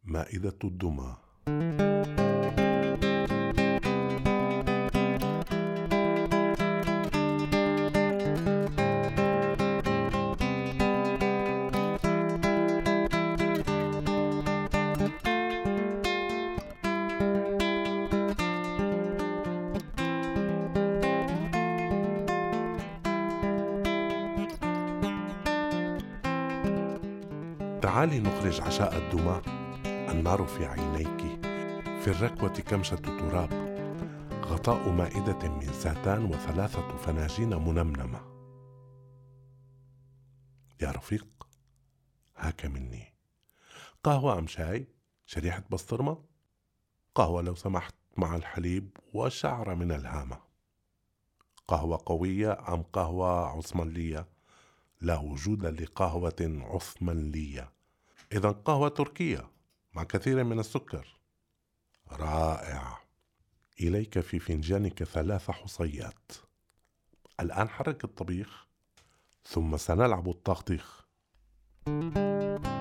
مائدة الدمى. تعالي نخرج عشاء الدمى. النار في عينيك، في الركوة كمشة تراب، غطاء مائدة من ساتان وثلاثة فناجين منمنمة. يا رفيق، هاك مني قهوة أم شاي؟ شريحة بسطرمة؟ قهوة لو سمحت، مع الحليب وشعرة من الهامة. قهوة قوية أم قهوة عثمانية؟ لا وجود لقهوة عثمانية، إذن قهوة تركية مع كثير من السكر. رائع. إليك في فنجانك 3 حصيات. الآن حرك الطبيخ، ثم سنلعب الطخطيخ.